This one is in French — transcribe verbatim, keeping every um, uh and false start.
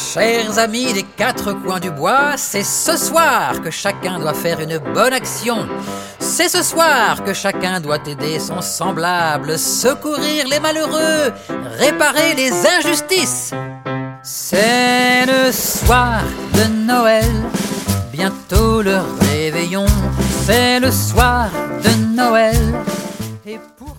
Chers amis des quatre coins du bois, c'est ce soir que chacun doit faire une bonne action. C'est ce soir que chacun doit aider son semblable, secourir les malheureux, réparer les injustices. C'est le soir de Noël, bientôt le réveillon. C'est le soir de Noël, et pour